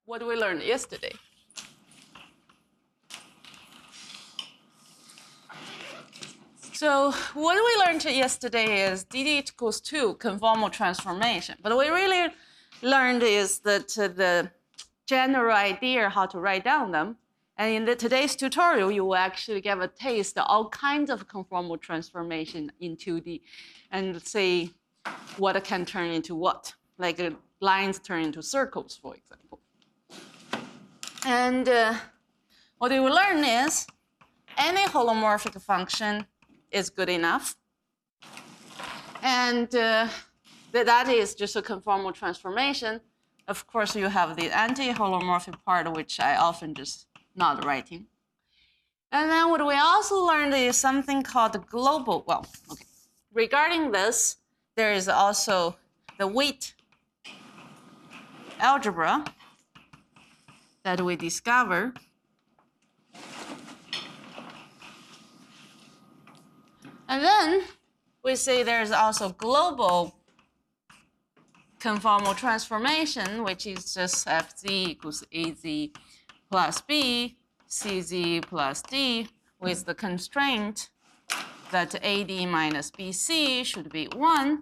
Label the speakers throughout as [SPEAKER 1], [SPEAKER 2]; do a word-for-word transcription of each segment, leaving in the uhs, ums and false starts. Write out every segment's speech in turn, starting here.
[SPEAKER 1] what we learned yesterday. So what we learned yesterday is d d equals two conformal transformation. But what we really learned is that uh, the general idea how to write down them. And in the, today's tutorial, you will actually get a taste of all kinds of conformal transformation in two D and see what can turn into what, like uh, lines turn into circles, for example. And uh, what we will learn is any holomorphic function is good enough. And uh, th that is just a conformal transformation. Of course, you have the anti-holomorphic part, which I often just not writing. And then what we also learned is something called the global, well, okay. Regarding this, there is also the weight algebra that we discover. And then we say there's also global conformal transformation, which is just Fz equals Az plus B, Cz plus D, with the constraint that Ad minus Bc should be one.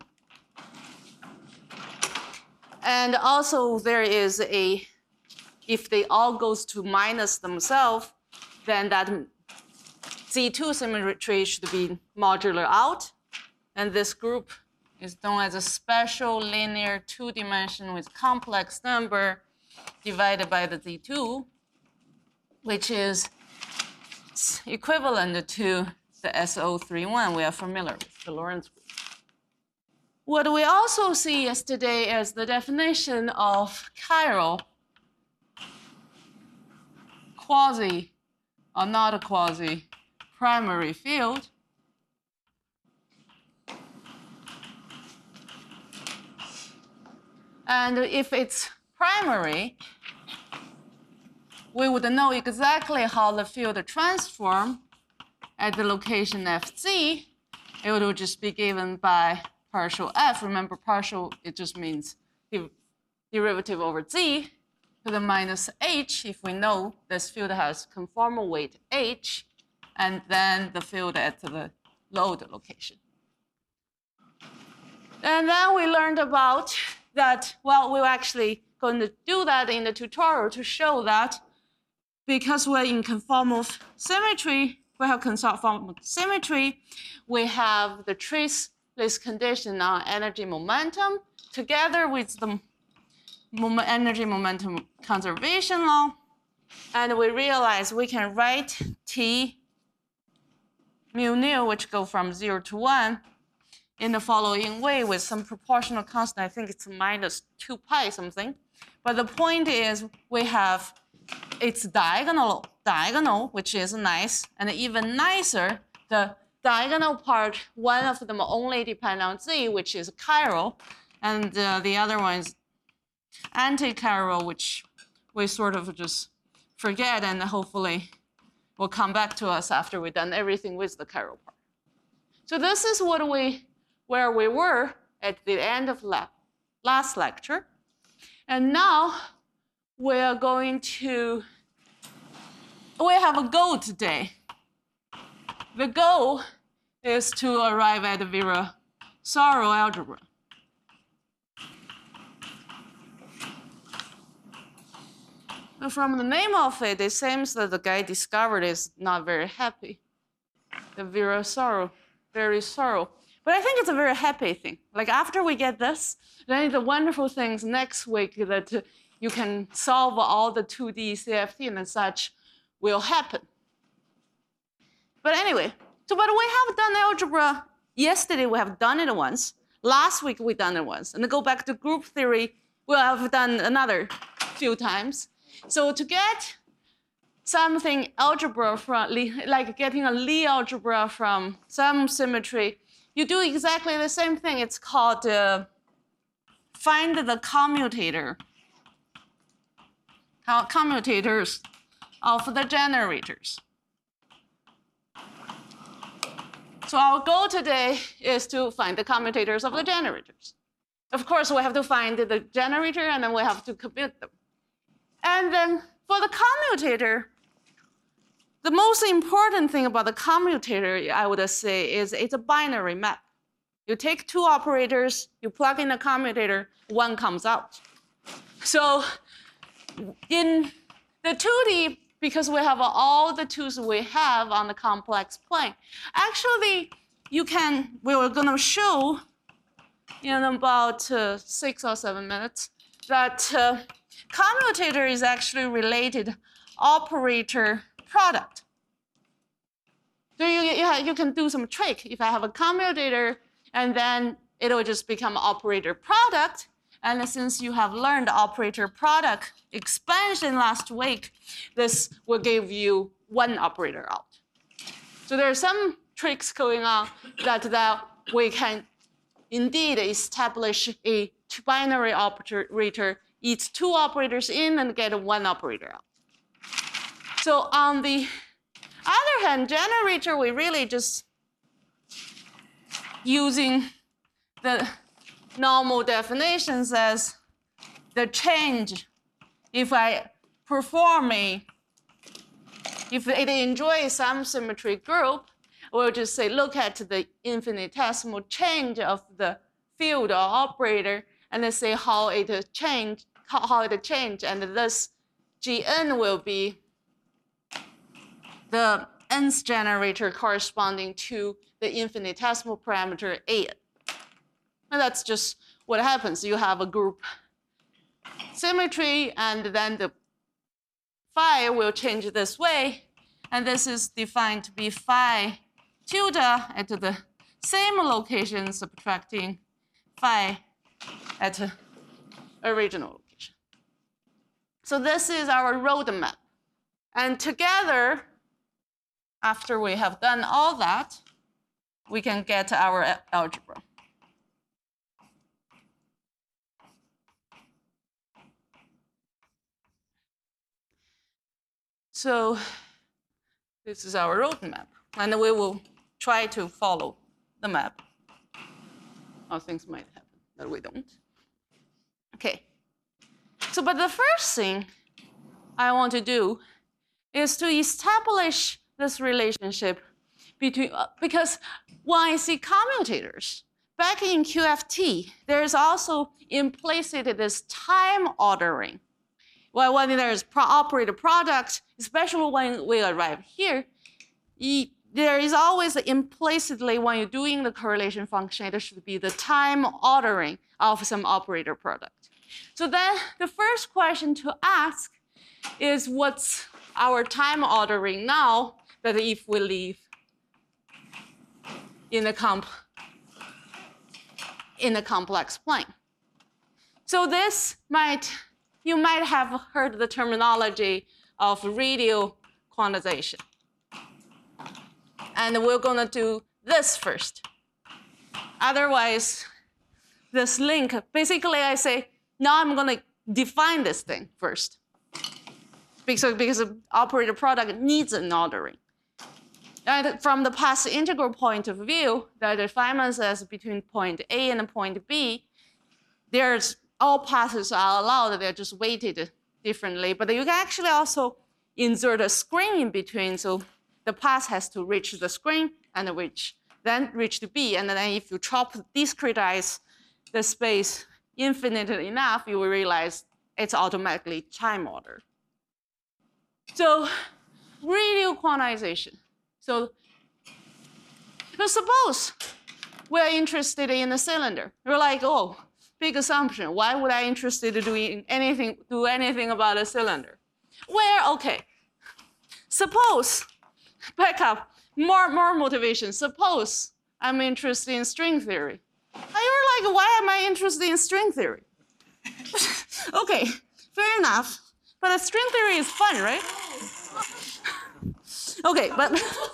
[SPEAKER 1] And also there is a, if they all goes to minus themselves, then that Z two symmetry should be modular out. And this group is known as a special linear two dimension with complex number divided by the Z two, which is equivalent to the S zero three one we are familiar with, the Lorentz group. What we also see yesterday is the definition of chiral, quasi or not a quasi primary field. And if it's primary, we would know exactly how the field transform at the location Fz. It would just be given by partial f. Remember, partial, it just means the derivative over z to the minus h if we know this field has conformal weight h, and then the field at the load location. And then we learned about that, well, we're actually going to do that in the tutorial to show that because we're in conformal symmetry, we have conformal symmetry, we have the traceless condition on energy momentum together with the energy momentum conservation law. And we realize we can write T mu nu, which go from zero to one, in the following way with some proportional constant. I think it's minus two pi something. But the point is we have, it's diagonal, diagonal, which is nice. And even nicer, the diagonal part, one of them only depend on z, which is chiral. And uh, the other one is anti-chiral, which we sort of just forget and hopefully will come back to us after we've done everything with the chiral part. So this is what we, where we were at the end of lab, last lecture. And now we are going to, we have a goal today. The goal is to arrive at the Virasoro algebra. But from the name of it, it seems that the guy discovered is not very happy. The Virasoro, very sorrow. But I think it's a very happy thing. Like after we get this, then the wonderful things next week that uh, you can solve all the two D C F T and such will happen. But anyway, so but we have done algebra. Yesterday we have done it once. Last week we done it once. And then go back to group theory, we'll have done another few times. So to get something algebra from, like getting a Lie algebra from some symmetry, you do exactly the same thing. It's called uh, find the commutator, commutators of the generators. So our goal today is to find the commutators of the generators. Of course, we have to find the generator and then we have to compute them. And then for the commutator, the most important thing about the commutator, I would say, is it's a binary map. You take two operators, you plug in the commutator, one comes out. So in the two D, because we have all the tools we have on the complex plane, actually, you can, we were going to show in about uh, six or seven minutes that uh, commutator is actually related operator product. So you, you, you can do some trick. If I have a commutator, and then it will just become operator product. And since you have learned operator product expansion last week, this will give you one operator out. So there are some tricks going on that, that we can indeed establish a binary operator, eats two operators in and get one operator out. So on the other hand, generator, we really just using the normal definitions as the change. If I perform a, if it enjoys some symmetry group, we'll just say, look at the infinitesimal change of the field or operator, and then say how it change, how, how it change, and this Gn will be the nth generator corresponding to the infinitesimal parameter A. And that's just what happens. You have a group symmetry, and then the phi will change this way. And this is defined to be phi tilde at the same location, subtracting phi at the original location. So this is our roadmap. And together, after we have done all that, we can get our algebra. So this is our roadmap, and we will try to follow the map. Or things might happen that we don't. Okay. So, but the first thing I want to do is to establish this relationship between, uh, because when I see commutators, back in Q F T, there is also implicit this time ordering. Well, when there is pro operator product, especially when we arrive here, you, there is always implicitly, when you're doing the correlation function, there should be the time ordering of some operator product. So then the first question to ask is, what's our time ordering now that if we leave in the comp in the complex plane? So this might, you might have heard the terminology of radial quantization. And we're going to do this first. Otherwise, this link, basically I say, now I'm going to define this thing first. Because, because the operator product needs an ordering. And from the path integral point of view, the defines as between point A and point B, there's all paths are allowed, they're just weighted differently. But you can actually also insert a screen in between, so the path has to reach the screen and reach, then reach to B. And then if you chop, discretize the space infinitely enough, you will realize it's automatically time ordered. So radial quantization. So, so suppose we're interested in a cylinder. You're like, oh, big assumption. Why would I be interested in doing anything, do anything about a cylinder? Well, okay. Suppose, back up, more, more motivation. Suppose I'm interested in string theory. And you're like, why am I interested in string theory? Okay, fair enough. But string theory is fun, right? Okay, but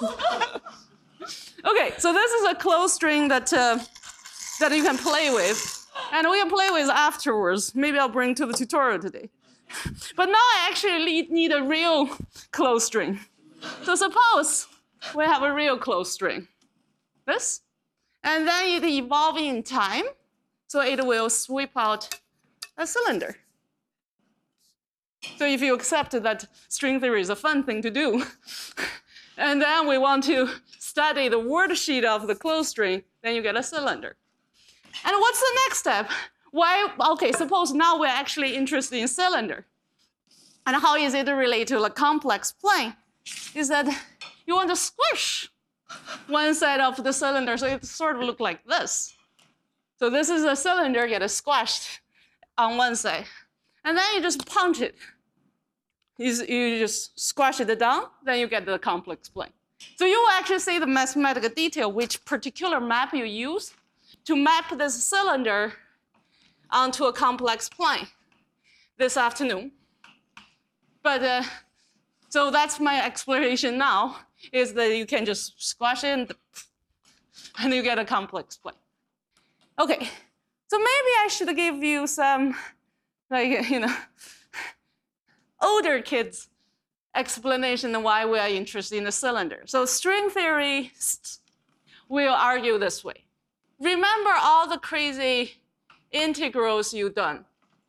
[SPEAKER 1] okay, so this is a closed string that uh, that you can play with, and we can play with afterwards. Maybe I'll bring to the tutorial today. But now I actually need a real closed string. So suppose we have a real closed string, this, and then it evolves in time, so it will sweep out a cylinder. So if you accept that string theory is a fun thing to do, and then we want to study the word sheet of the closed string, then you get a cylinder. And what's the next step? Why, okay, suppose now we're actually interested in cylinder. And how is it related to a complex plane? Is that you want to squish one side of the cylinder so it sort of looks like this. So this is a cylinder get squashed on one side. And then you just punch it. You, you just squash it down, then you get the complex plane. So you will actually see the mathematical detail, which particular map you use to map this cylinder onto a complex plane this afternoon. But uh, so that's my explanation now, is that you can just squash it and, and you get a complex plane. Okay, so maybe I should give you some, like, you know, older kids explanation of why we are interested in the cylinder. So string theory will argue this way. Remember all the crazy integrals you've done.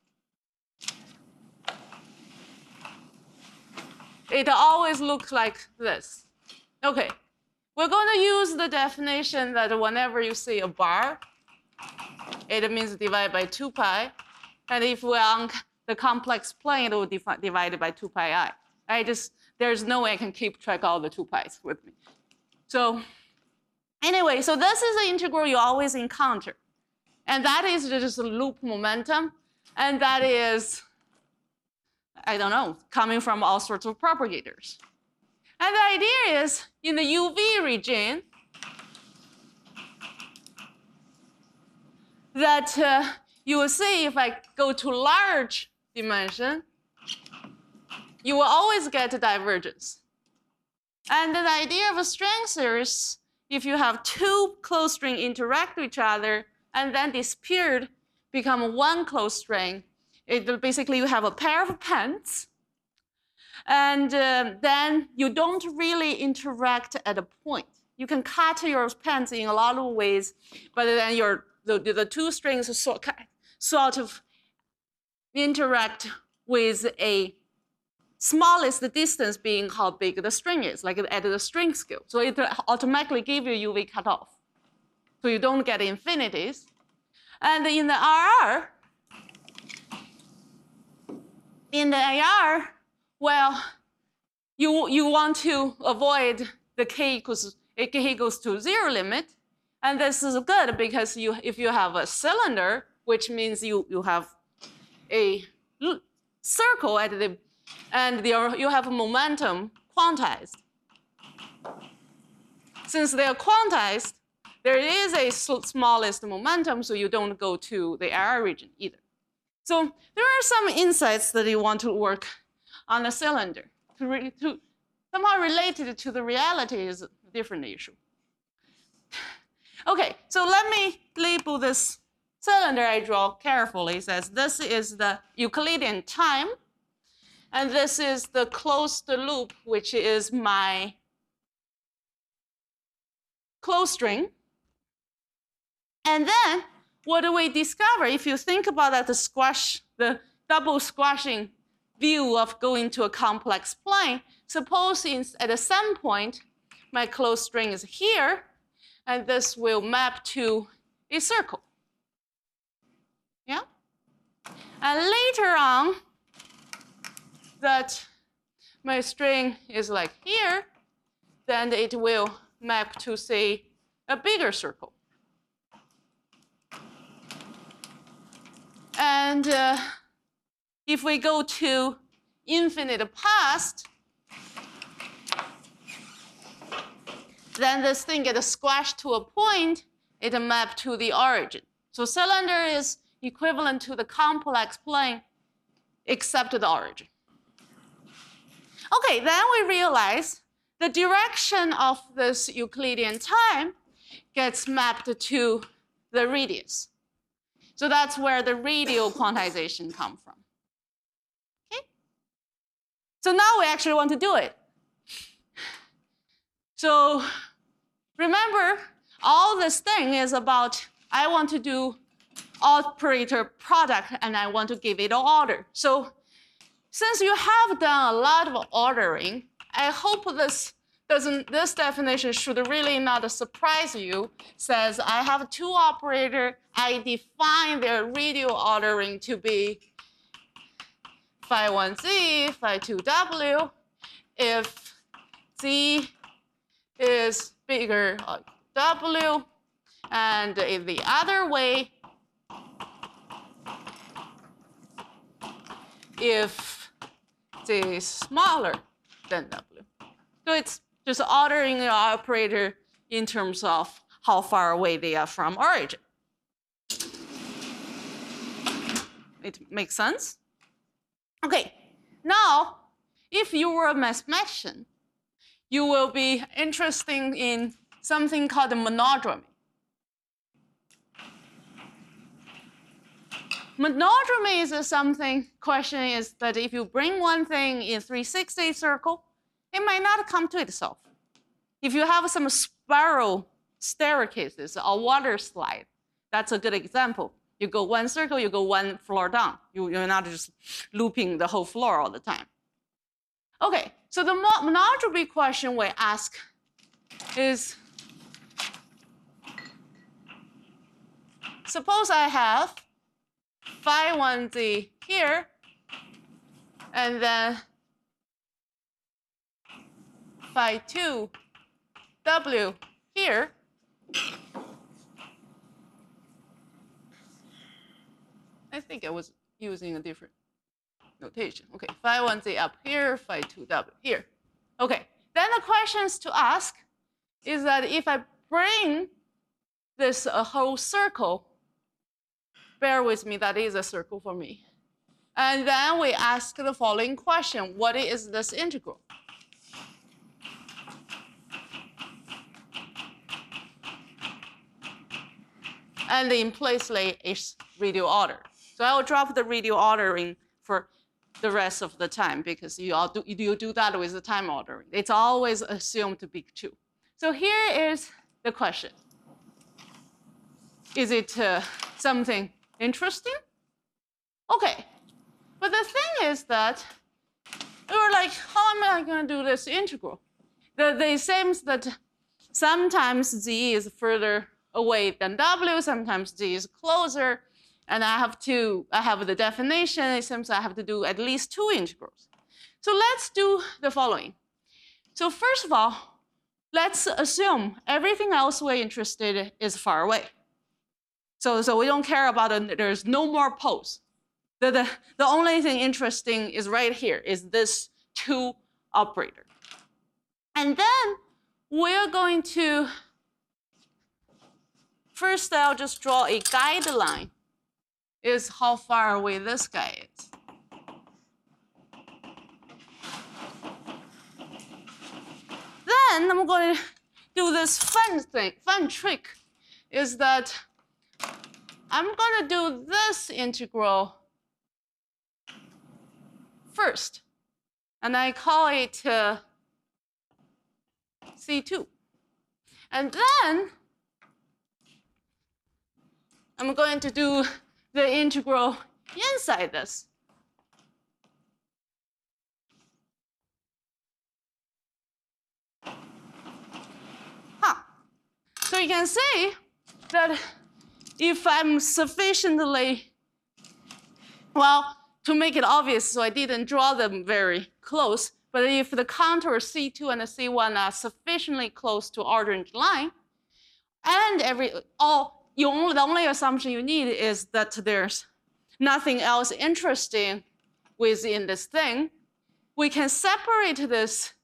[SPEAKER 1] It always looks like this. Okay, we're going to use the definition that whenever you see a bar, it means divided by two pi. And if we're on the complex plane, it will be divided by two pi I. I just, there's no way I can keep track of all the two pi's with me. So anyway, so this is the integral you always encounter. And that is just a loop momentum. And that is, I don't know, coming from all sorts of propagators. And the idea is, in the U V region, that uh, you will see if I go to large dimension, you will always get a divergence. And the idea of a string series, if you have two closed string interact with each other and then disappeared, become one closed string, it basically you have a pair of pens, and uh, then you don't really interact at a point. You can cut your pens in a lot of ways, but then your the, the two strings sort, sort of interact with a smallest distance being how big the string is, like at the string scale. So it automatically gives you U V cutoff. So you don't get infinities. And in the R R, in the A R, well, you, you want to avoid the k equals, k equals to zero limit. And this is good because you, if you have a cylinder, which means you, you have a circle at the, and the, you have momentum quantized. Since they are quantized, there is a smallest momentum, so you don't go to the error region either. So there are some insights that you want to work on a cylinder. To, re, to somehow related to the reality is a different issue. Okay, so let me label this cylinder I draw carefully. It says this is the Euclidean time, and this is the closed loop, which is my closed string. And then what do we discover? If you think about that, the squash, the double squashing view of going to a complex plane, suppose in, at some point, my closed string is here, and this will map to a circle. Yeah? And later on, that my string is like here, then it will map to, say, a bigger circle. And uh, if we go to infinite past, then this thing gets squashed to a point, it maps to the origin. So cylinder is equivalent to the complex plane except the origin. Okay, then we realize the direction of this Euclidean time gets mapped to the radius. So that's where the radial quantization comes from. Okay? So now we actually want to do it. So remember, all this thing is about, I want to do operator product, and I want to give it an order. So since you have done a lot of ordering, I hope this doesn't, this definition should really not surprise you. Says I have two operators, I define their radial ordering to be phi one z, phi two w. If z is bigger than w, and in the other way, if z is smaller than w. So it's just ordering the operator in terms of how far away they are from origin. It makes sense? Okay, now, if you were a mathematician, you will be interested in something called monodromy. Monodromy is something, question is that if you bring one thing in three sixty circle, it might not come to itself. If you have some spiral staircases or water slide, that's a good example. You go one circle, you go one floor down. You, you're not just looping the whole floor all the time. Okay, so the monodromy question we ask is, suppose I have phi one z here, and then phi two w here. I think I was using a different notation. Okay, phi one z up here, phi two w here. Okay, then the questions to ask is that if I bring this a whole circle, bear with me, that is a circle for me. And then we ask the following question: what is this integral? And in place lay is radial order. So I will drop the radial ordering for the rest of the time because you all do, you do that with the time ordering. It's always assumed to be true. So here is the question. Is it uh, something interesting? Okay, but the thing is that we were like, how am I going to do this integral? The, the seems that sometimes z is further away than w, sometimes z is closer, and I have to, I have the definition, it seems I have to do at least two integrals. So let's do the following. So first of all, let's assume everything else we're interested in is far away. So, so we don't care about it, there's no more poles. The, the, the only thing interesting is right here, is this two operator. And then we're going to, first I'll just draw a guideline, is how far away this guy is. Then I'm going to do this fun thing, fun trick, is that I'm going to do this integral first, and I call it uh, C two. And then I'm going to do the integral inside this. Huh. So you can see that if I'm sufficiently, well, to make it obvious, so I didn't draw them very close, but if the contours C two and C one are sufficiently close to origin line, and every, all, you only, the only assumption you need is that there's nothing else interesting within this thing, we can separate this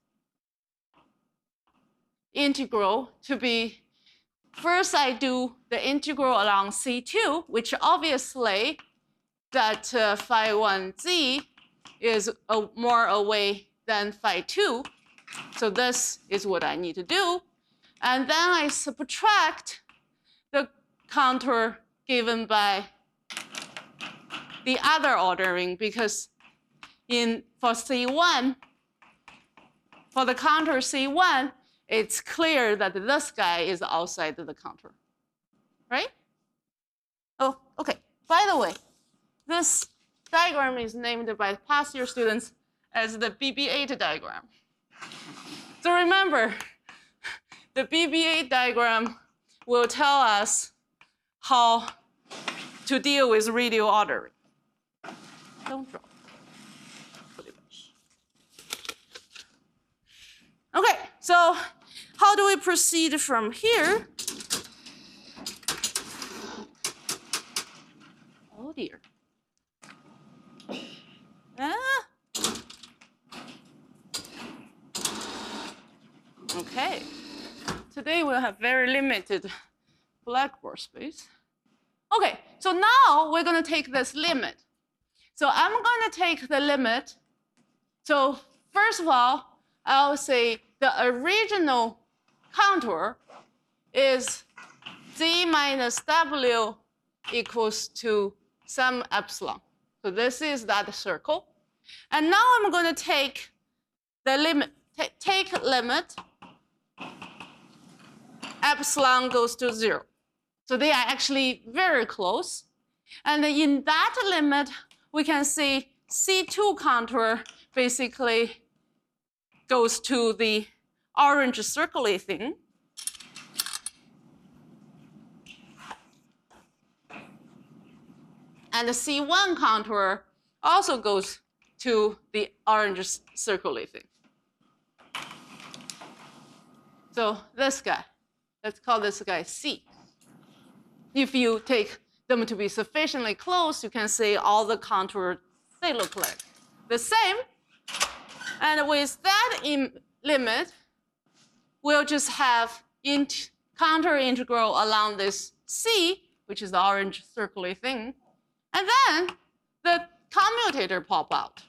[SPEAKER 1] integral to be, first I do the integral along C two, which obviously that uh, phi one z is uh, more away than phi two. So this is what I need to do. And then I subtract the contour given by the other ordering, because in for C one, for the contour C one, it's clear that this guy is outside of the contour, right? Oh, okay. By the way, this diagram is named by past year students as the B B eight diagram. So remember, the B B eight diagram will tell us how to deal with radial ordering. Don't drop. Okay, so how do we proceed from here? Oh dear. Ah. Okay. Today we'll have very limited blackboard space. Okay, so now we're going to take this limit. So I'm going to take the limit. So first of all, I'll say the original contour is z minus w equals to some epsilon. So this is that circle. And now I'm going to take the limit, take limit, epsilon goes to zero. So they are actually very close. And in that limit, we can see C two contour basically goes to the orange circle-y thing. And the C one contour also goes to the orange circle-y thing. So this guy, let's call this guy C. If you take them to be sufficiently close, you can see all the contours, they look like the same. And with that in limit, we'll just have int contour integral along this C, which is the orange circle-y thing. And then the commutator pop out.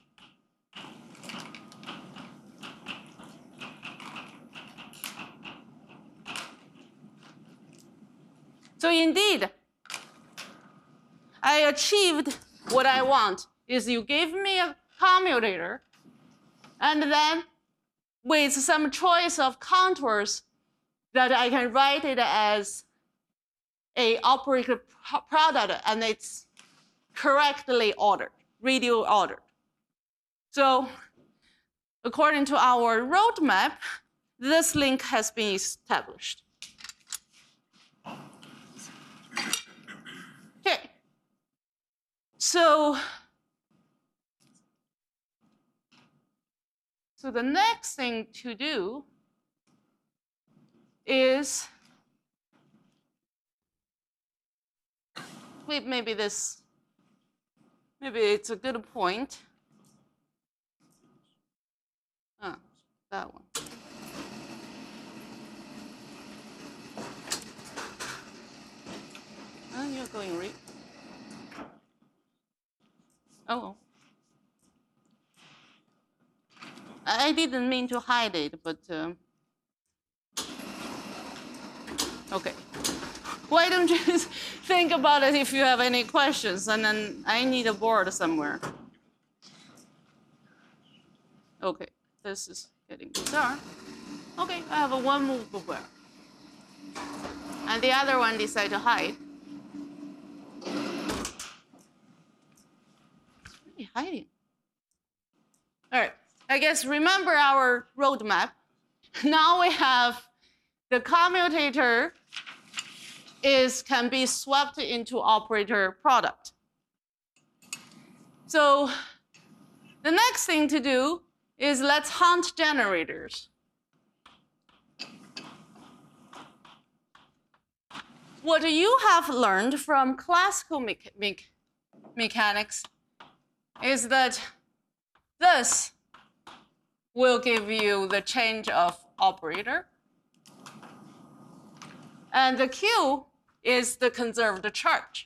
[SPEAKER 1] So indeed, I achieved what I want, is you gave me a commutator, and then with some choice of contours that I can write it as a operator product, and it's correctly ordered, radial ordered. So according to our roadmap, this link has been established. Okay. So, so the next thing to do is, wait, maybe this, maybe it's a good point. Ah, that one. Oh, you're going right. Oh. I didn't mean to hide it, but um, okay. Why don't you think about it if you have any questions, and then I need a board somewhere. Okay, this is getting bizarre. Okay, I have a one movable bar. And the other one decided to hide. It's really hiding. All right, I guess remember our roadmap. Now we have the commutator is can be swapped into operator product. So the next thing to do is let's hunt generators. What you have learned from classical me me mechanics is that this will give you the change of operator. And the Q is the conserved charge.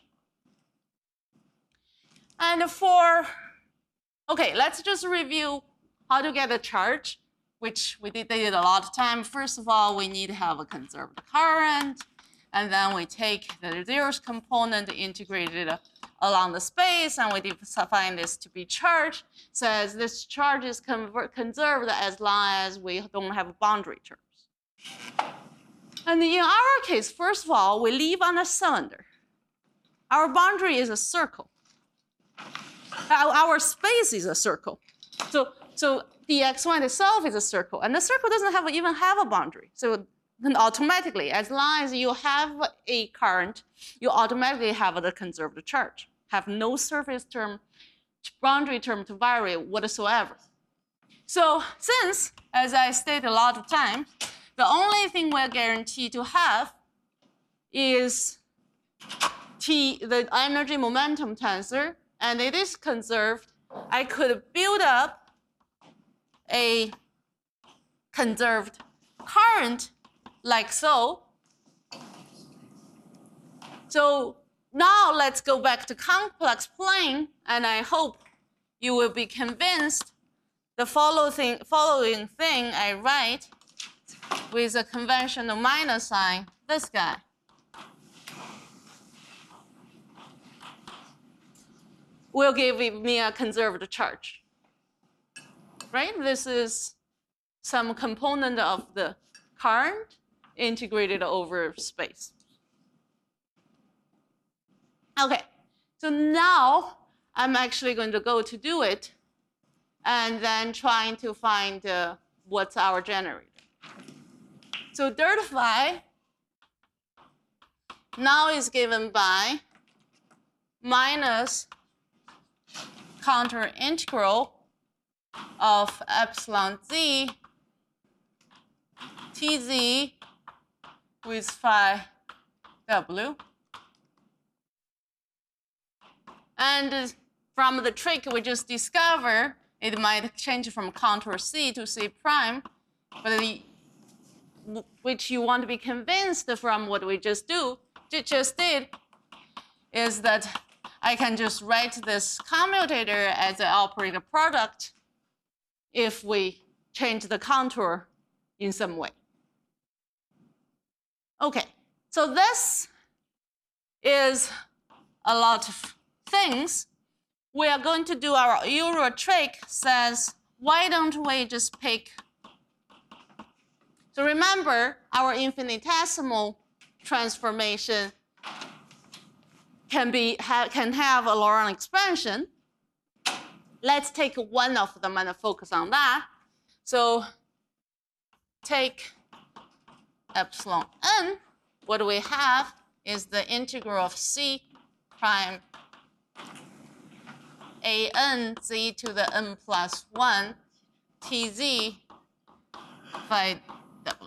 [SPEAKER 1] And for, okay, let's just review how to get a charge, which we did, did a lot of time. First of all, we need to have a conserved current. And then we take the zeroth component, integrate it along the space, and we define this to be charged. Says this charge is conserved as long as we don't have boundary terms. And in our case, first of all, we live on a cylinder. Our boundary is a circle. Our, our space is a circle. So, so the x one itself is a circle, and the circle doesn't have even have a boundary. So then automatically, as long as you have a current, you automatically have the conserved charge, have no surface term, boundary term to vary whatsoever. So since, as I stated a lot of times, the only thing we're guaranteed to have is T, the energy momentum tensor, and it is conserved, I could build up a conserved current like so. So now let's go back to complex plane, and I hope you will be convinced the follow thing, following thing I write with a conventional minus sign, this guy. Will give me a conserved charge, right? This is some component of the current integrated over space. Okay, so now I'm actually going to go to do it and then trying to find uh, what's our generator. So dirt phi now is given by minus counter integral of epsilon z tz with phi w. And from the trick we just discovered, it might change from contour C to C prime, but the, which you want to be convinced from what we just do, just did, is that I can just write this commutator as an operator product if we change the contour in some way. Okay, so this is a lot of things. We are going to do our Euro trick says, why don't we just pick? So remember, our infinitesimal transformation can be ha, can have a Laurent expansion. Let's take one of them and focus on that. So take epsilon n. What we have is the integral of c prime a n z to the n plus one tz phi w.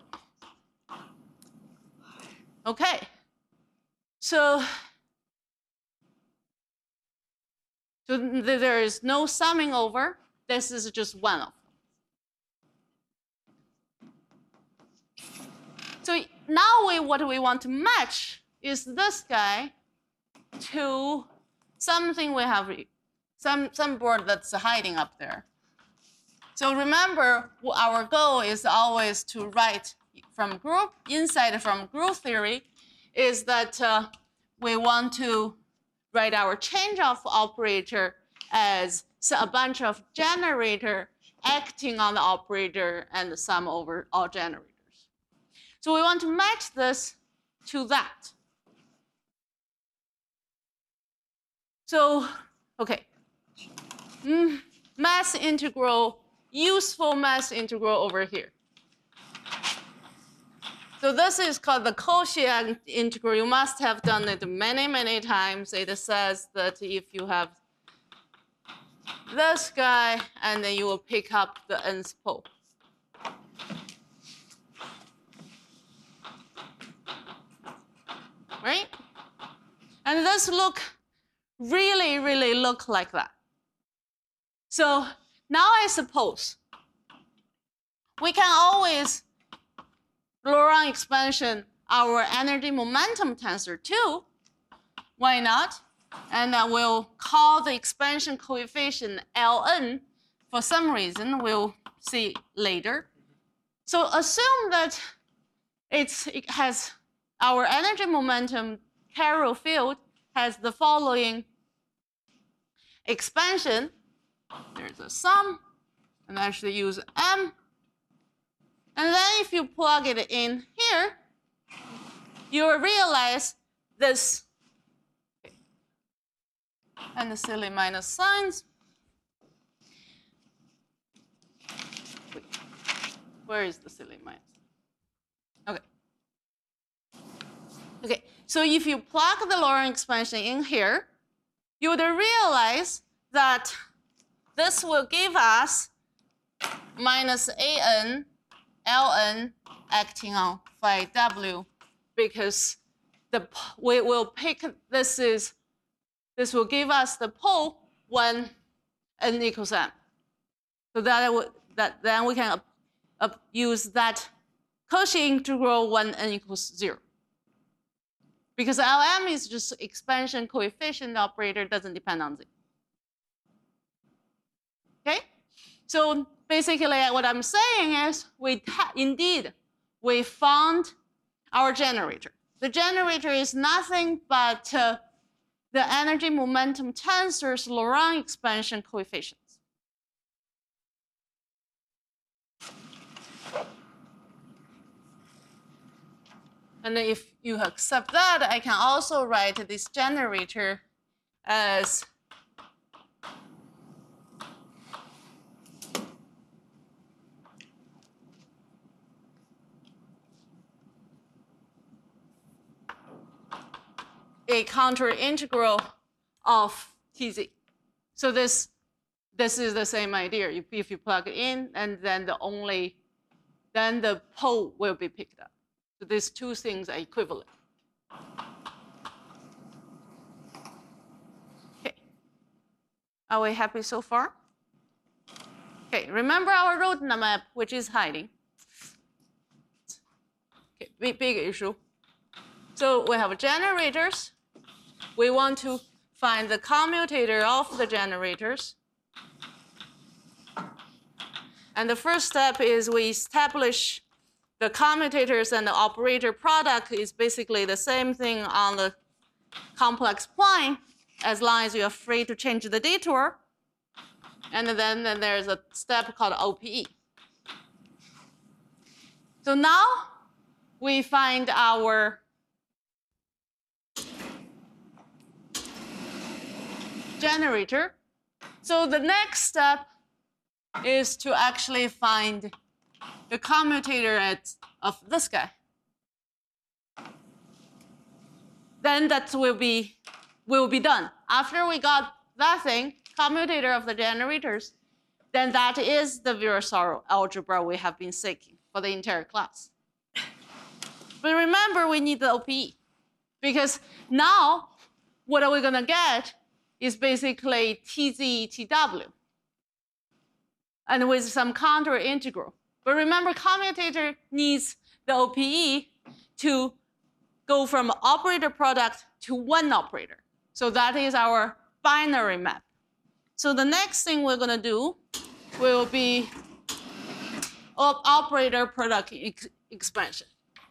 [SPEAKER 1] Okay, so So there is no summing over. This is just one of them. So now we, what we want to match is this guy to something we have, some, some board that's hiding up there. So remember, our goal is always to write from group, inside from group theory, is that uh, we want to write our change-off operator as a bunch of generator acting on the operator and the sum over all generators. So we want to match this to that. So, okay, mm, mass integral, useful mass integral over here. So this is called the Cauchy integral. You must have done it many, many times. It says that if you have this guy, and then you will pick up the nth pole. Right? And this look really, really look like that. So now I suppose we can always Laurent expansion our energy momentum tensor too. Why not? And I will call the expansion coefficient Ln for some reason. We'll see later. So assume that it's, it has our energy momentum Carroll field has the following expansion. There's a sum, and actually use M. And then if you plug it in here, you'll realize this. and the silly minus signs. Wait, where is the silly minus? Okay. Okay, so if you plug the Lorentz expansion in here, you would realize that this will give us minus A N L N acting on phi W, because the we will pick this is this will give us the pole when n equals m. So that would that then we can up, up use that Cauchy integral when n equals zero. Because L M is just expansion coefficient operator, doesn't depend on z. Okay? So basically what I'm saying is we indeed we found our generator. The generator is nothing but uh, the energy momentum tensor's Laurent expansion coefficients. And if you accept that, I can also write this generator as a counter integral of T Z. So this, this is the same idea. If, if you plug it in, and then the only, then the pole will be picked up. So these two things are equivalent. Okay. Are we happy so far? Okay, remember our roadmap, which is hiding. Okay, big, big issue. So we have generators. We want to find the commutator of the generators. And the first step is we establish the commutators, and the operator product is basically the same thing on the complex plane, as long as you're free to change the detour. And then, then there's a step called O P E. So now we find our generator. So the next step is to actually find the commutator at, of this guy. Then that will be, will be done. After we got that thing, commutator of the generators, then that is the Virasoro algebra we have been seeking for the entire class. But remember, we need the O P E, because now what are we gonna get is basically T Z T W, and with some counter integral. But remember, commutator needs the O P E to go from operator product to one operator. So that is our binary map. So the next thing we're gonna do will be operator product ex expansion.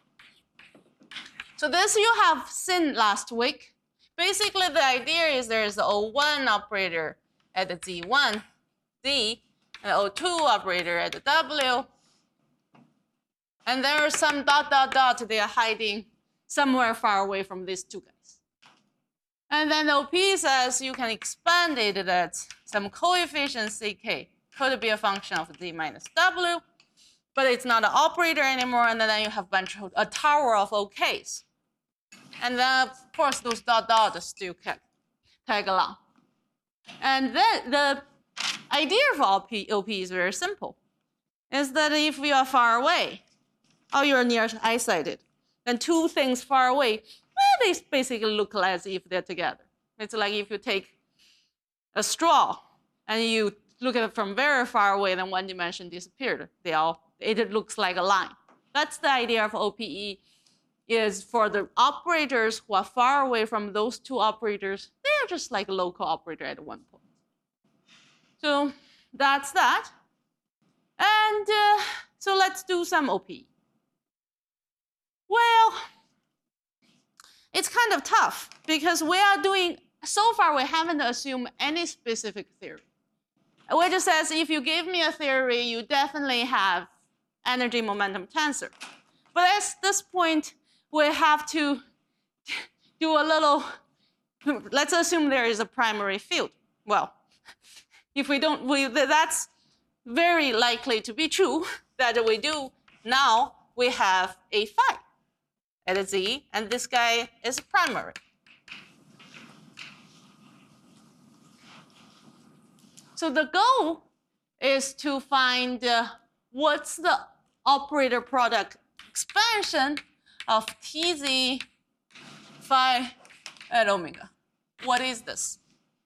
[SPEAKER 1] So this you have seen last week. Basically, the idea is there's the O one operator at the Z one, Z, and O two operator at the W. And there are some dot, dot, dot they are hiding somewhere far away from these two guys. And then O P says you can expand it that some coefficient C K could be a function of Z minus W, but it's not an operator anymore, and then you have a bunch of, a tower of O Ks. And then, of course, those dot dots still tag along. And then the idea for O P, O P is very simple. Is that if you are far away, or you're near isolated, then two things far away, well, they basically look as if they're together. It's like if you take a straw and you look at it from very far away, then one dimension disappeared. They all, it looks like a line. That's the idea of O P E. Is for the operators who are far away from those two operators, they are just like a local operator at one point. So that's that. And uh, so let's do some O P E. Well, it's kind of tough because we are doing, so far we haven't assumed any specific theory. We just says if you give me a theory, you definitely have energy momentum tensor. But at this point, we have to do a little let's assume there is a primary field. Well, if we don't, we, that's very likely to be true that we do. Now we have a phi at Z, and this guy is primary. So the goal is to find uh, what's the operator product expansion of T Z phi at omega. What is this?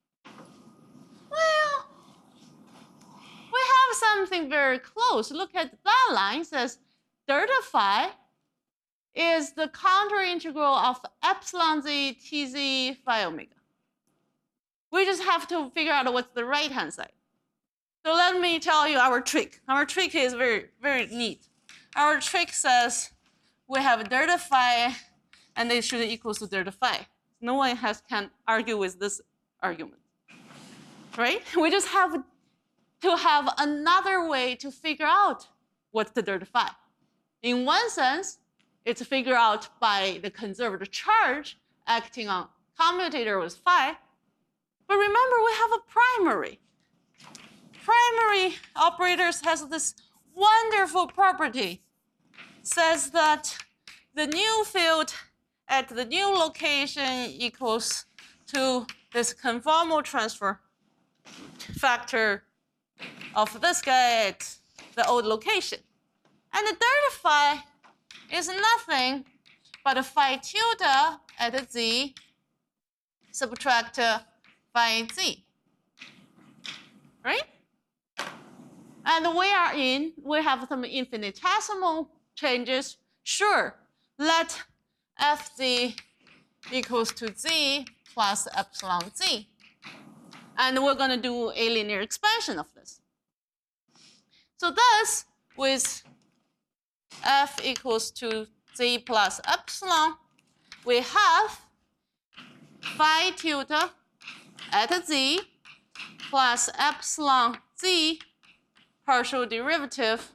[SPEAKER 1] Well, we have something very close. Look at that line. It says delta phi is the counter integral of epsilon z T Z phi omega. We just have to figure out what's the right-hand side. So let me tell you our trick. Our trick is very, very neat. Our trick says we have delta phi, and it should equal to delta phi. No one has can argue with this argument, right? We just have to have another way to figure out what's the delta phi. In one sense, it's figured out by the conserved charge acting on commutator with phi. But remember, we have a primary. Primary operators has this wonderful property. Says that the new field at the new location equals to this conformal transfer factor of this guy at the old location. And the delta phi is nothing but a phi tilde at Z subtract phi Z, right? And we are in, we have some infinitesimal changes. Sure, let Fz equals to Z plus epsilon Z. And we're going to do a linear expansion of this. So thus, with F equals to Z plus epsilon, we have phi tilde at Z plus epsilon Z partial derivative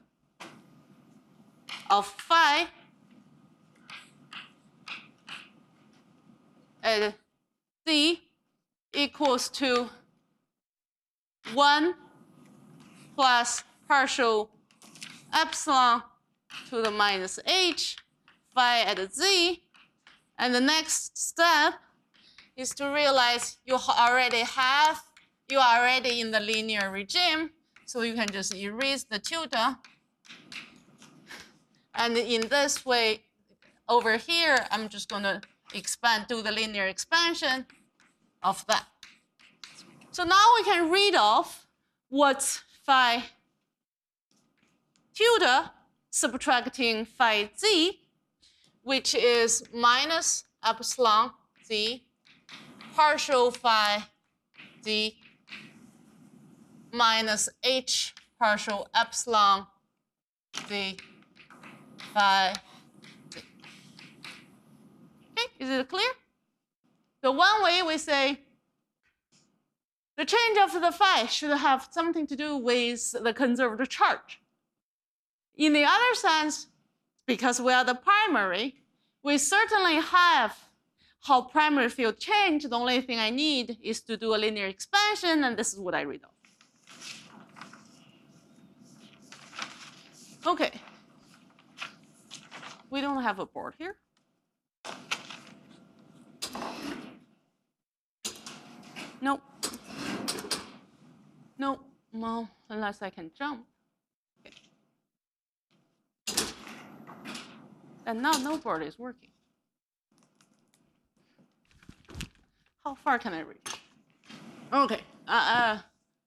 [SPEAKER 1] of phi at Z equals to one plus partial epsilon to the minus h phi at Z. And the next step is to realize you already have, you are already in the linear regime, so you can just erase the tilde. And in this way, over here, I'm just going to expand, do the linear expansion of that. So now we can read off what's phi tilde subtracting phi Z, which is minus epsilon Z partial phi Z minus h partial epsilon Z phi Z. Okay, is it clear? So one way we say the change of the phi should have something to do with the conserved charge. In the other sense, because we are the primary, we certainly have how primary field change. The only thing I need is to do a linear expansion, and this is what I read off. Okay. We don't have a board here. Nope. Nope. Well, unless I can jump. Okay. And now no board is working. How far can I reach? Okay. Uh, uh,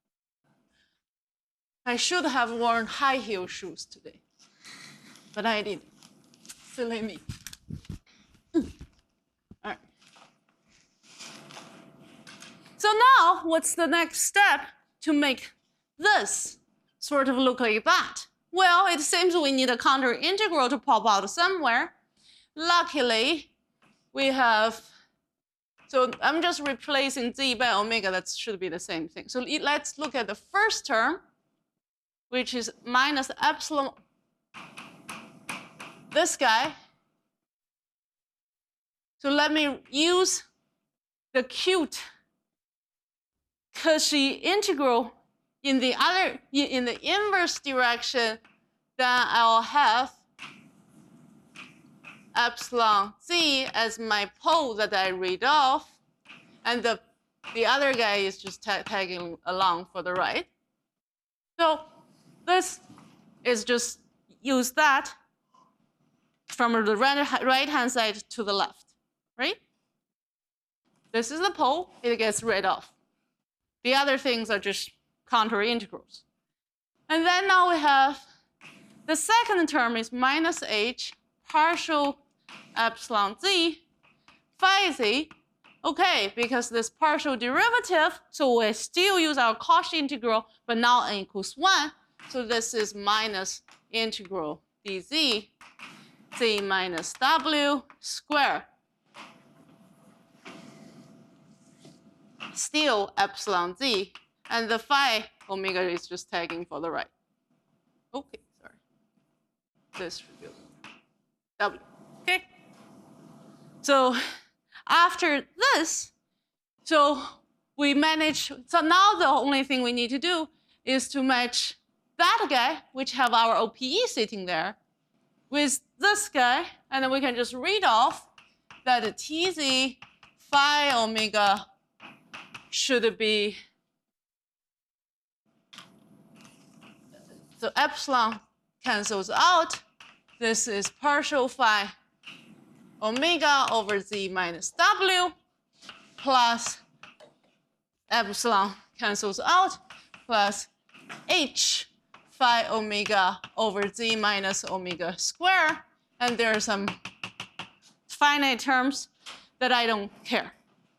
[SPEAKER 1] I should have worn high heel shoes today, but I didn't. Silly me. All right. So now, what's the next step to make this sort of look like that? Well, it seems we need a counter integral to pop out somewhere. Luckily, we have, so I'm just replacing Z by omega. That should be the same thing. So let's look at the first term, which is minus epsilon, this guy. So let me use the acute Cauchy integral in the other, in the inverse direction, then I'll have epsilon z as my pole that I read off, and the, the other guy is just ta tagging along for the right. So this is just use that from the right-hand side to the left, right? This is the pole, it gets read off. The other things are just contour integrals. And then now we have the second term is minus h partial epsilon z phi z. Okay, because this partial derivative, so we still use our Cauchy integral, but now n equals one. So this is minus integral dz z minus w square. Still epsilon z, and the phi omega is just tagging for the right. Okay, sorry. This should be w. Okay. So after this, so we manage. So now the only thing we need to do is to match that guy, which have our O P E sitting there, with this guy, and then we can just read off that the Tz phi omega should be, so epsilon cancels out. This is partial phi omega over z minus w plus epsilon cancels out plus h phi omega over z minus omega square. And there are some finite terms that I don't care.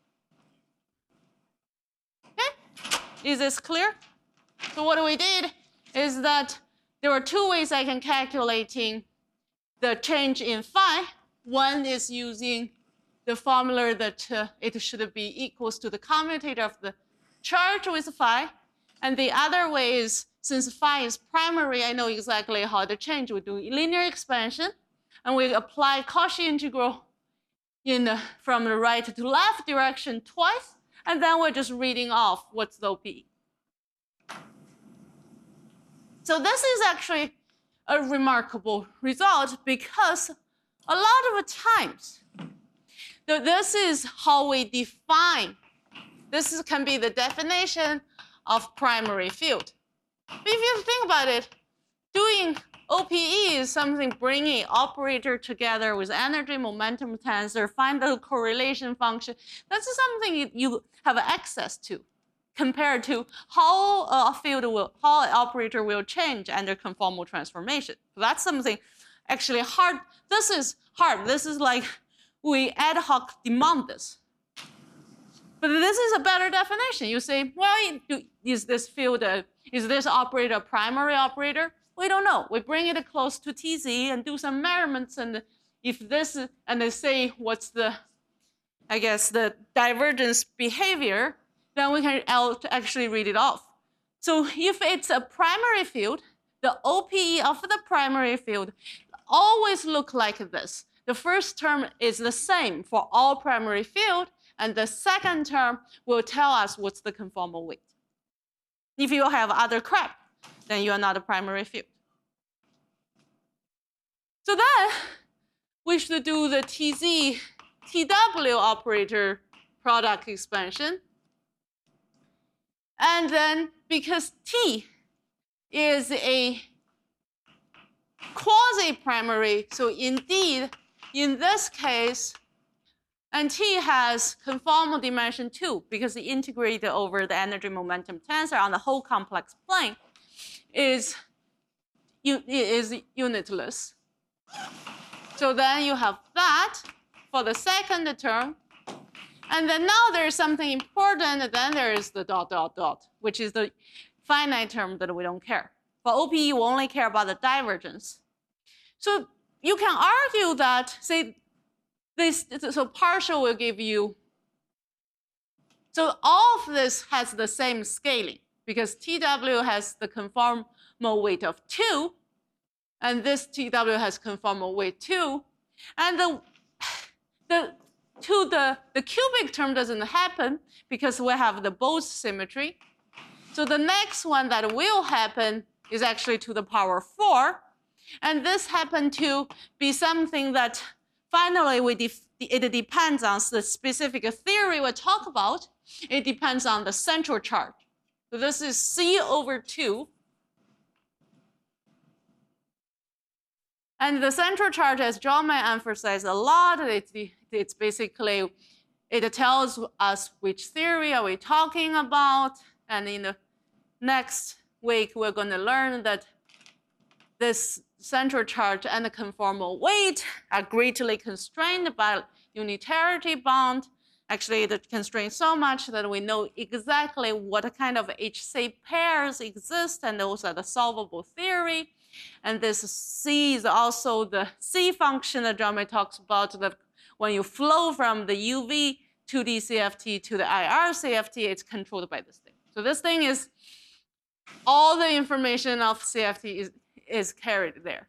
[SPEAKER 1] Is this clear? So what we did is that there were two ways I can calculating the change in phi. One is using the formula that uh, it should be equals to the commutator of the charge with phi. And the other way is, since phi is primary, I know exactly how to change. We do linear expansion, and we apply Cauchy integral in the, from the right to left direction twice. And then we're just reading off what's the O P E. So this is actually a remarkable result because a lot of times, this is how we define. This is, can be the definition of primary field. But if you think about it, doing O P E is something bringing operator together with energy momentum tensor, find the correlation function. That's something you have access to compared to how a field will, how an operator will change under conformal transformation. So that's something actually hard. This is hard. This is like we ad hoc demand this. But this is a better definition. You say, well, is this field, a, is this operator a primary operator? We don't know. We bring it close to T Z and do some measurements, and if this, and they say what's the, I guess, the divergence behavior, then we can actually read it off. So if it's a primary field, the O P E of the primary field always look like this. The first term is the same for all primary field, and the second term will tell us what's the conformal weight. If you have other crap, then you are not a primary field. So then we should do the T Z T W operator product expansion. And then because T is a quasi-primary, so indeed, in this case, and T has conformal dimension two because the integrated over the energy momentum tensor on the whole complex plane is, is unitless. So then you have that for the second term. And then now there's something important, then there is the dot, dot, dot, which is the finite term that we don't care. For O P E, we only care about the divergence. So you can argue that, say, this, so partial will give you, so all of this has the same scaling because T W has the conformal weight of two, and this T W has conformal weight two, and the, the to the, the cubic term doesn't happen because we have the Bose symmetry. So the next one that will happen is actually to the power four. And this happened to be something that finally we def it depends on the specific theory we talk about. It depends on the central charge. So this is C over two. And the central charge, as John may emphasize a lot, it's, it's basically, it tells us which theory are we talking about. And in the next week, we're going to learn that this central charge and the conformal weight are greatly constrained by unitarity bound. Actually, it constrains so much that we know exactly what kind of H C pairs exist, and those are the solvable theory. And this C is also the C function that John May talks about, that when you flow from the U V two D C F T to the I R C F T, it's controlled by this thing. So this thing is, all the information of C F T is, is carried there.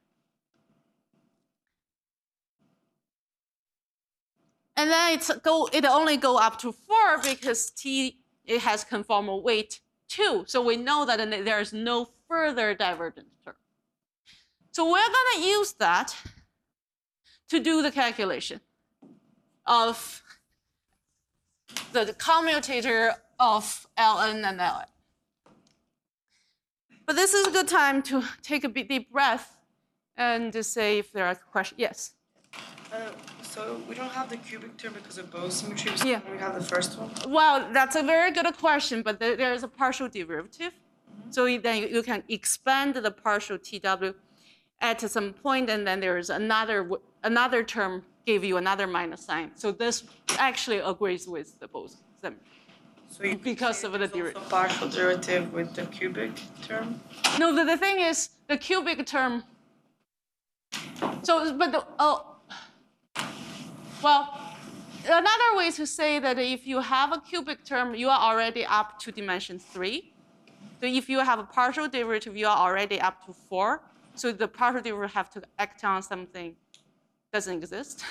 [SPEAKER 1] And then it's go, it only go up to four because T, it has conformal weight two. So we know that there is no further divergent term. So we're going to use that to do the calculation of the commutator of Ln and Ln. But this is a good time to take a deep breath and to say if there are questions. Yes?
[SPEAKER 2] Uh, so we don't have the cubic term because of Bose symmetry. So
[SPEAKER 1] Yeah.
[SPEAKER 2] we have the first one.
[SPEAKER 1] Well, that's a very good question, but there, there is a partial derivative. Mm-hmm. So then you, you can expand the partial T W at some point, and then there is another, another term give you another minus sign. So this actually agrees with the Bose symmetry.
[SPEAKER 2] So you
[SPEAKER 1] because of the derivative.
[SPEAKER 2] Partial derivative with the cubic term?
[SPEAKER 1] No, the, the thing is, the cubic term, so, but the, oh, well, another way to say that if you have a cubic term, you are already up to dimension three. So if you have a partial derivative, you are already up to four. So the partial derivative have to act on something doesn't exist.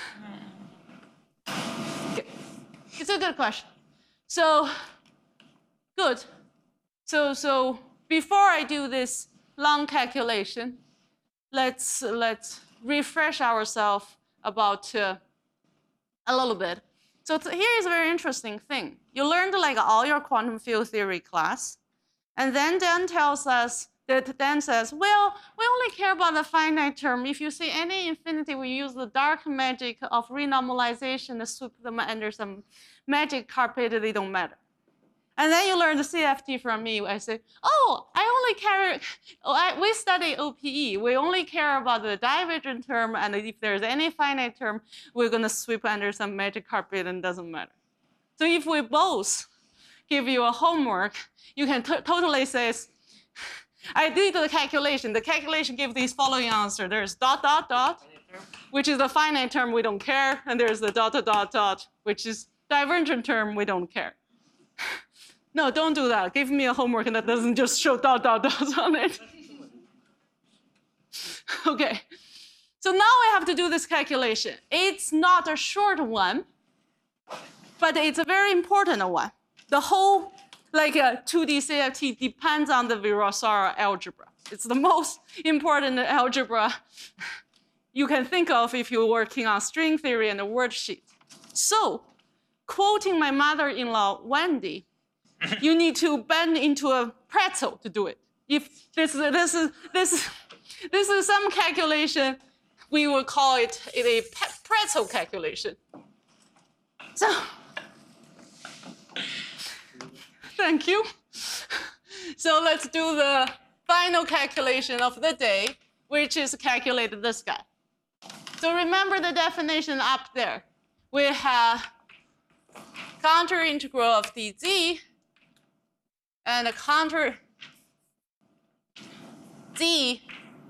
[SPEAKER 1] Okay. It's a good question. So, good. So, so before I do this long calculation, let's, let's refresh ourselves about uh, a little bit. So here is a very interesting thing. You learned like all your quantum field theory class, and then Dan tells us, that Dan says, well, we only care about the finite term. If you see any infinity, we use the dark magic of renormalization to sweep them under some magic carpet, they don't matter. And then you learn the C F T from me. I say, oh, I only care, oh, I, we study O P E. We only care about the divergent term, and if there's any finite term, we're going to sweep under some magic carpet and it doesn't matter. So if we both give you a homework, you can totally say, I did the calculation. The calculation gives these following answer. There's dot, dot, dot, which is the finite term, we don't care. And there's the dot, dot, dot, dot, which is divergent term, we don't care. No, don't do that. Give me a homework and that doesn't just show dot, dot, dot on it. Okay. So now I have to do this calculation. It's not a short one, but it's a very important one. The whole like a two D C F T depends on the Virasoro algebra. It's the most important algebra you can think of if you're working on string theory and a wordsheet. So, quoting my mother-in-law, Wendy, you need to bend into a pretzel to do it. If this, this, is, this, this is some calculation, we will call it a pretzel calculation. So, thank you. So let's do the final calculation of the day, which is calculate this guy. So remember the definition up there. We have counter integral of dz and a counter d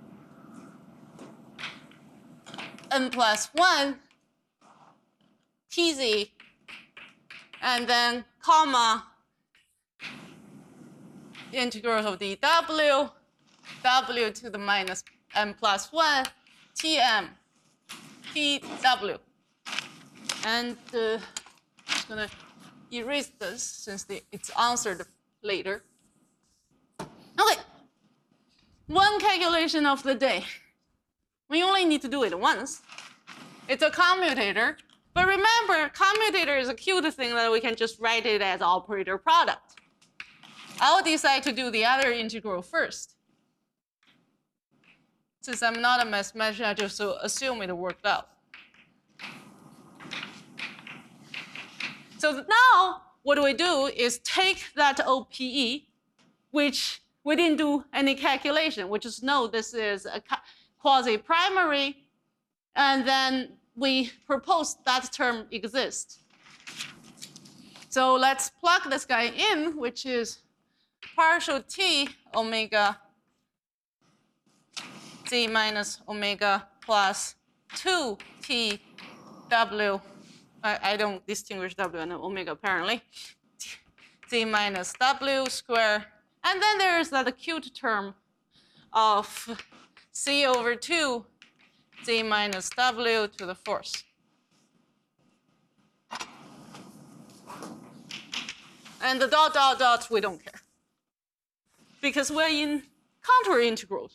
[SPEAKER 1] n plus one tz, and then comma integral of dw, w to the minus n plus one, tm, tw. And uh, I'm just going to erase this since the, it's answered later. Okay. One calculation of the day. We only need to do it once. It's a commutator. But remember, commutator is a cute thing that we can just write it as operator product. I'll decide to do the other integral first. Since I'm not a mathematician, I just assume it worked out. So now, what we do is take that O P E, which we didn't do any calculation. We just know this is a quasi-primary, and then we propose that term exists. So let's plug this guy in, which is partial t omega z minus omega plus two t w. I, I don't distinguish w and omega apparently. Z minus w square. And then there is that cute term of c over two z minus w to the fourth. And the dot, dot, dot, we don't care. Because we're in contour integrals.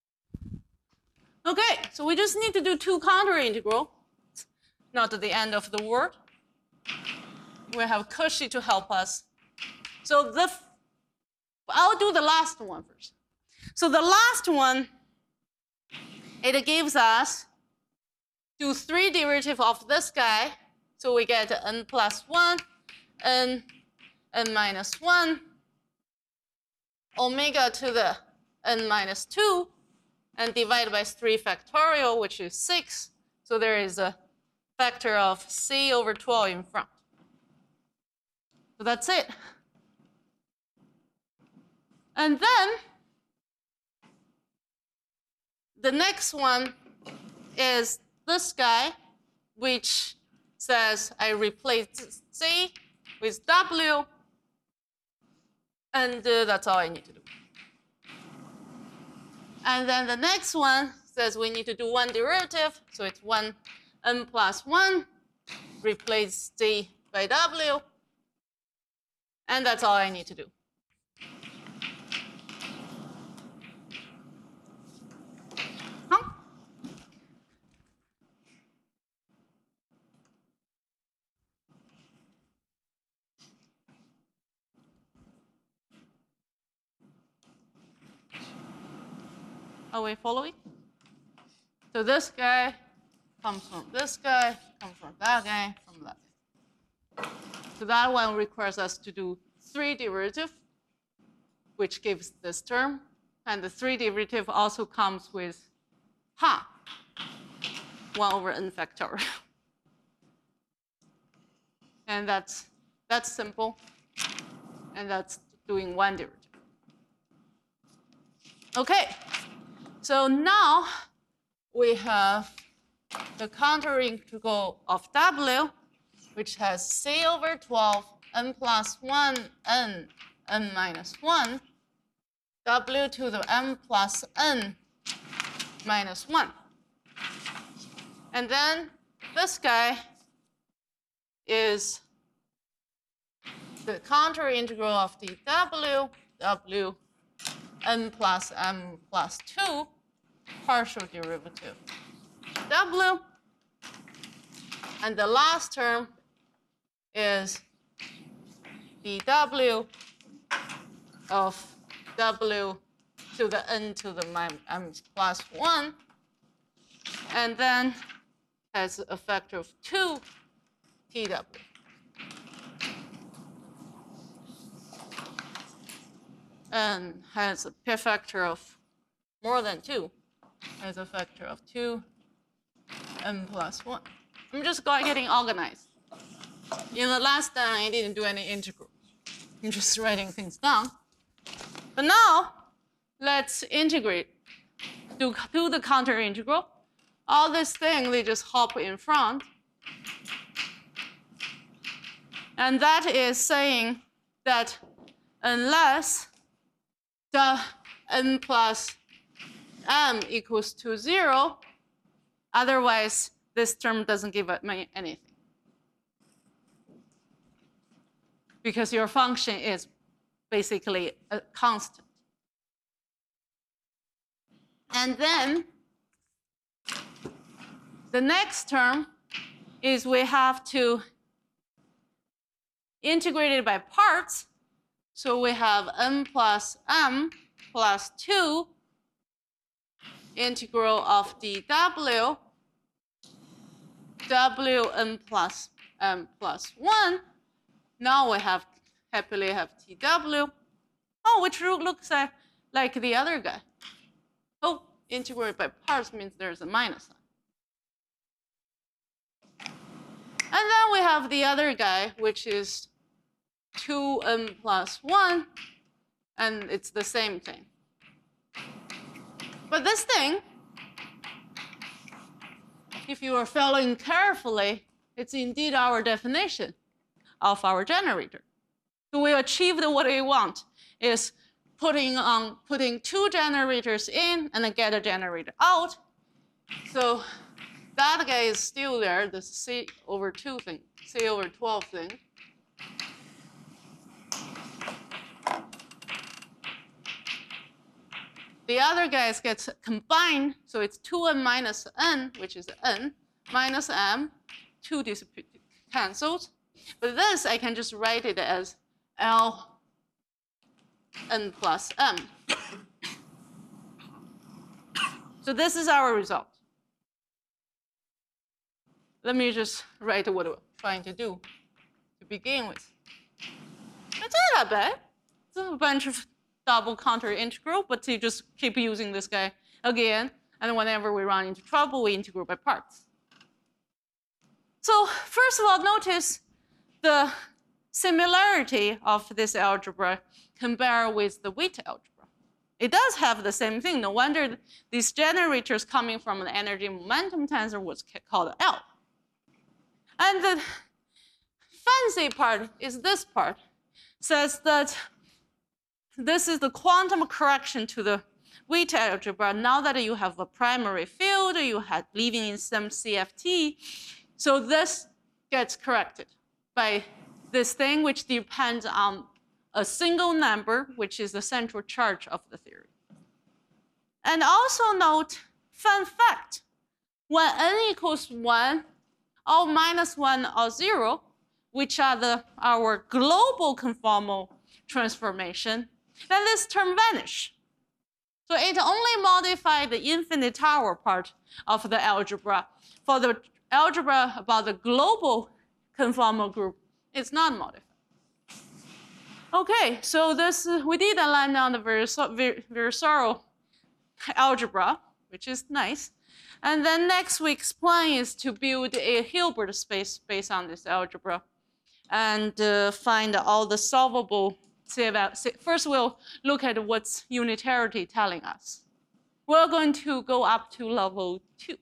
[SPEAKER 1] Okay, so we just need to do two contour integral. Not at the end of the world. We have Cauchy to help us. So the, I'll do the last one first. So the last one, it gives us do three derivative of this guy. So we get n plus one, n, n minus one, omega to the n minus two, and divide by three factorial, which is six. So there is a factor of c over twelve in front. So that's it. And then the next one is this guy, which says I replace c with w, and uh, that's all I need to do. And then the next one says we need to do one derivative, so it's one n plus one, replace c by w, and that's all I need to do. Huh? Are we following? So this guy comes from this guy, comes from that guy, from that guy. So that one requires us to do three derivative, which gives this term. And the three derivative also comes with half, one over n factorial. And that's, that's simple. And that's doing one derivative. Okay. So now we have the contour integral of w, which has c over twelve, n plus one, n, n minus one, w to the m plus n minus one. And then this guy is the contour integral of the w, w, n plus m plus two, partial derivative w. And the last term is dw of w to the n to the m plus one. And then has a factor of two tw. And has a pair factor of more than two, has a factor of two n plus one. I'm just getting organized. In the last time, I didn't do any integral. I'm just writing things down. But now, let's integrate. Do, do the counter integral. All this thing, they just hop in front. And that is saying that unless the n plus m equals to zero, otherwise this term doesn't give me anything. because your function is basically a constant. And then the next term is we have to integrate it by parts. So we have n plus m plus two integral of dw wn plus m plus one. Now we have happily have tw. Oh, which looks like, like the other guy. Oh, integrate by parts means there's a minus sign. And then we have the other guy, which is two n plus one, and it's the same thing. But this thing, if you are following carefully, it's indeed our definition of our generator. So we achieved what we want, is putting on putting two generators in and then get a generator out. So that guy is still there, the C over two thing, C over twelve thing. The other guys get combined, so it's two n minus n, which is n, minus m, two cancels. But this, I can just write it as L n plus m. So this is our result. Let me just write what we're trying to do to begin with. It's not that bad. It's a bunch of double counter integral, but you just keep using this guy again, and whenever we run into trouble, we integrate by parts. So first of all, notice the similarity of this algebra compared with the weight algebra. It does have the same thing. No wonder these generators coming from an energy momentum tensor was called L. And the fancy part is this part. Says that this is the quantum correction to the weight algebra. Now that you have a primary field, you have living in some C F T. So this gets corrected by this thing, which depends on a single number, which is the central charge of the theory. And also note, fun fact, when n equals one, or minus one or zero, which are the, our global conformal transformation, then this term vanishes. So it only modified the infinite tower part of the algebra. For the algebra about the global conformal group, it's not modified. Okay, so this we did land on the Virasoro algebra, which is nice. And then next week's plan is to build a Hilbert space based on this algebra and uh, find all the solvable. First, we'll look at what's unitarity telling us. We're going to go up to level two.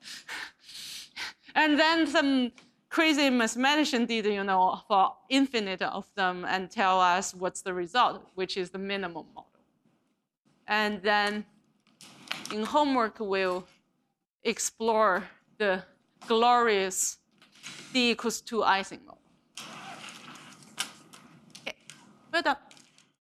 [SPEAKER 1] And then some crazy mathematician did, you know, for infinite of them and tell us what's the result, which is the minimum model. And then in homework, we'll explore the glorious D equals two Ising model. Okay, we're done.